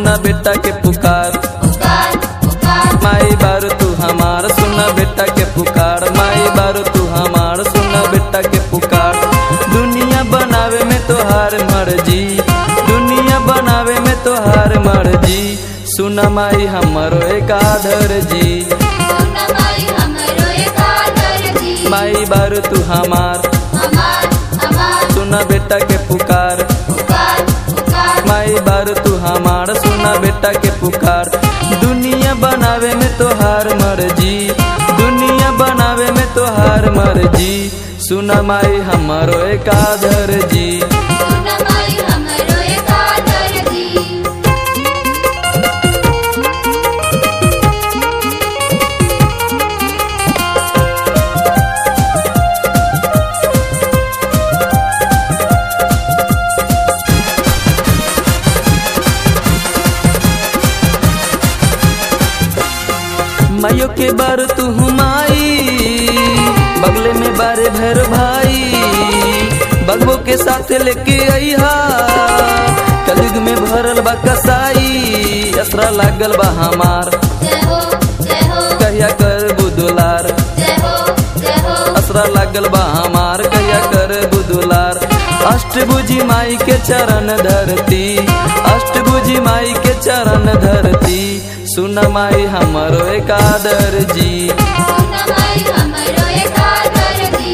सुना बेटा के पुकार। पुकार पुकार माई बारू तू हमार सुना बेटा के पुकार। माई बारू तू हमार सुना बेटा के पुकार। दुनिया बनावे में तोहार मर्जी, दुनिया बनावे में तोहार मर्जी। सुना माई हमरो एक आदर जी। सुना माई हमरो एक आदर जी। माई बारू तू हमार हमार हमार सुना बेटा के पुकार। पुकार पुकार माई बारू तू हमार सुना बेटा के पुकार। दुनिया बनावे में तोहार मर्जी, दुनिया बनावे में तोहार मर्जी। सुना माई हमरो एक आदर जी। सुना माई हमरो एक आदर जी। मायो के बार तू माई, बगले में बारे भैर भाई। बगबो के साथ लेके अइहा, कलयुग में भरल बा कसाई। असरा लागल बा हमार, जय हो जय हो कहिया कर बुदुलार। जय हो जय हो असरा लागल बा हमार, कहिया कर बुदुलार। अष्टभुजी माई के चरण धरती, अष्टभुजी माई के चरण धरती। सुना माई हमरो एक आदर जी। सुना माई हमरो एक आदर जी।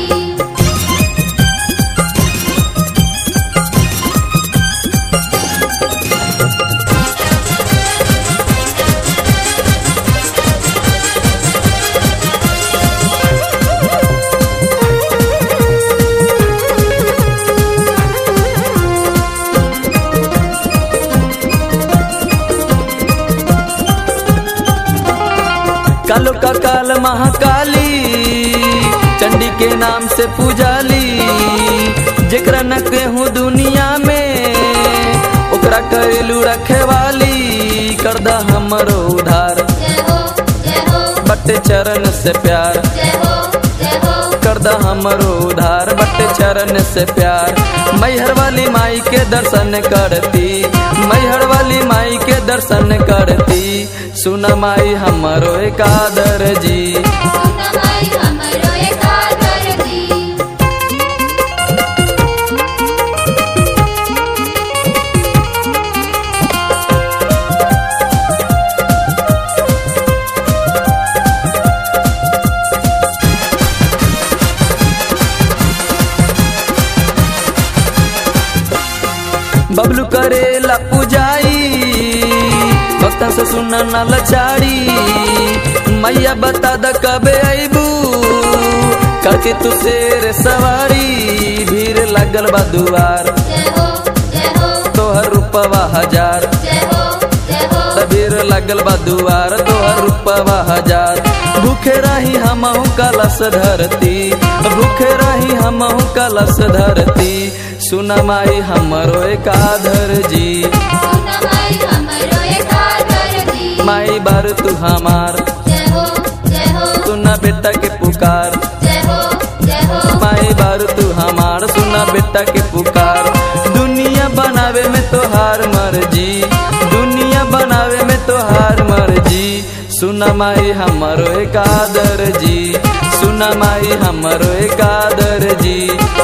कालो का काल महाकाली, चंडी के नाम से पूजाली। जेकरा न केहू दुनिया में, ओकरा करेलू रखे वाली। करदा हमरो उधार, जय हो जय हो बट्टे चरण से प्यार। जय हो जय हो करदा हमरो उधार, बट्टे चरण से प्यार। मैहर वाली माई के दर्शन करती, मैहर वाली माई के दर्शन करती। सुना माई हमरो एक आदर जी। सुना माई हमरो एक आदर जी। बबलू करेला पुजाई, भक्ता से सुना न लचाड़ी। मैया बता द कबे अबू, करके तू शेर सवारी। भीड़ लगल बा दुआर, जय हो जय हो तोहर रूपवा हजार। जय हो जय हो भीड़ लगल बा दुआर, तोहर रूपवा हजार। भूखे रही हमहू कलश धरती, भूखे रही हमहू कलश धरती। सुना माई हमरो एक आदर जी। सुना माई हमरो एक आदर जी। माई बार तू हमार, जय हो जय हो सुना बेटा के पुकार। जय हो जय हो माई बार तू हमार सुना बेटा के पुकार। दुनिया बनावे में तोहार मर्जी, दुनिया बनावे में तोहार मर्जी। सुना माई हमरो एक आदर जी। सुना माई हमरो एक आदर जी।